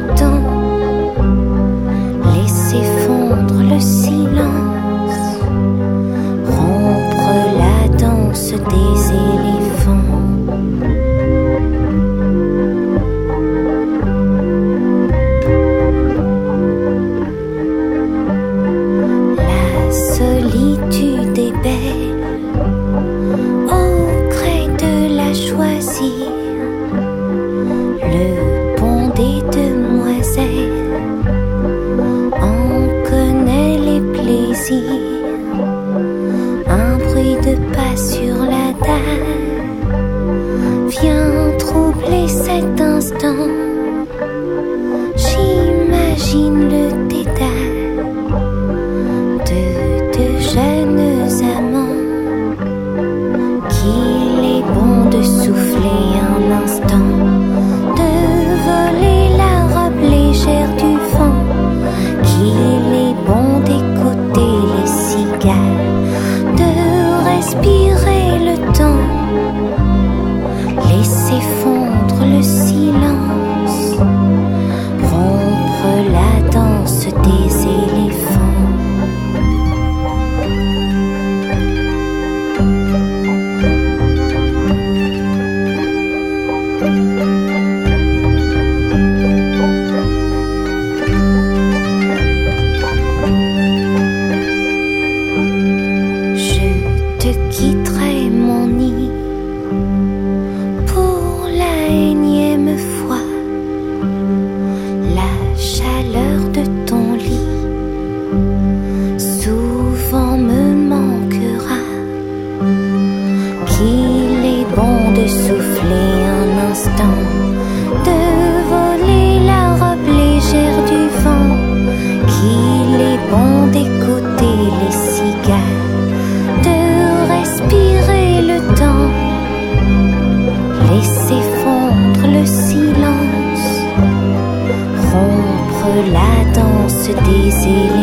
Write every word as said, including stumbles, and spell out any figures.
temps, laisser fondre le silence, rompre la danse des éléphants. La solitude est belle, au gré de la choisir, le pont des demoiselles en connaît les plaisirs, un bruit de pas sur la dalle vient troubler cet instant. J'imagine le dédale de deux jeunes amants qu'il est bon de souffler un instant, de voler la robe légère du vent, qu'il est bon d'écouter les cigales, de respirer le temps, laisser fondre le silence, rompre la danse des éléphants. Je te quitterai mon nid pour la énième fois. La chaleur de ton lit souvent me manquera, qu'il est bon de souffler un instant, de voler la robe légère du vent, qu'il est bon d'écouter les cigales, de respirer le temps, laisser fondre le silence, rompre la danse des éléphants.